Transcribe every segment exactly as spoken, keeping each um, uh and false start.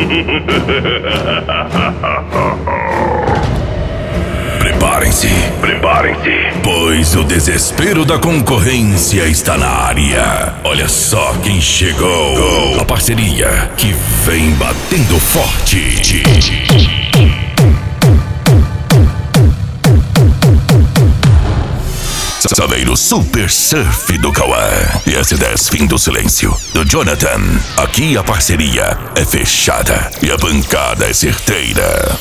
Preparem-se, preparem-se, pois o desespero da concorrência está na área. Olha só quem chegou. A parceria que vem batendo forte. Saveiro Super Surf do Cauã e S dez Fim do Silêncio do Jonathan. Aqui a parceria é fechada e a bancada é certeira.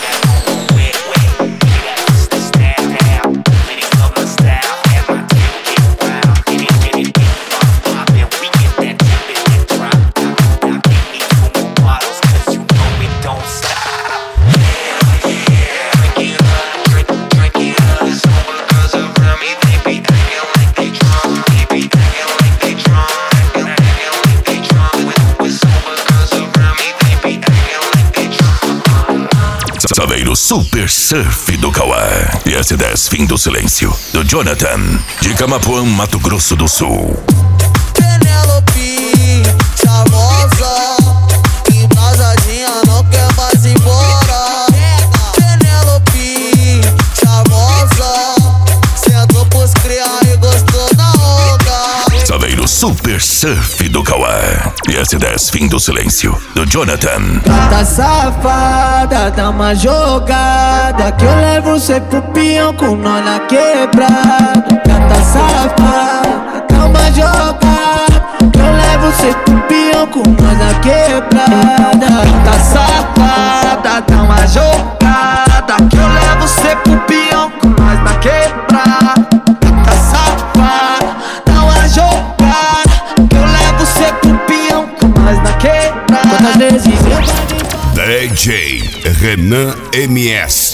Saveiro Super Surf do Cauã e S dez Fim do Silêncio do Jonathan, de Camapuã, Mato Grosso do Sul. Penelope, charmosa, embrasadinha, não quer mais ir embora. Penelope, charmosa, sentou pros cria e gostou da onda. Saveiro Super Surf do Cauã e S dez Fim do Silêncio do Jonathan. Tá safada, dá uma jogada que eu levo você pro peão com nó na quebrada. Tá safada, dá uma jogada que eu levo você pro peão com nó na quebrada. Tá safada, dá uma jogada que eu levo você pro peão com nós na quebrada. Tá safada, dá uma jogada que eu levo você pro peão com nós na quebrada. Quantas vezes eu D J Renan M S.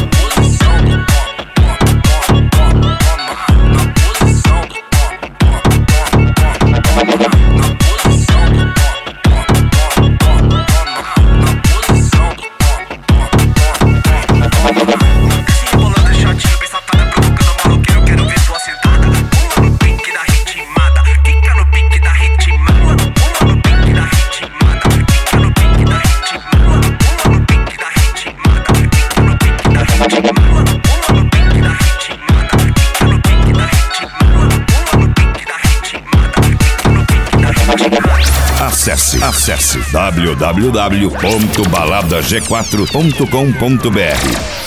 Acesse, acesse w w w ponto balada g quatro ponto com ponto b r.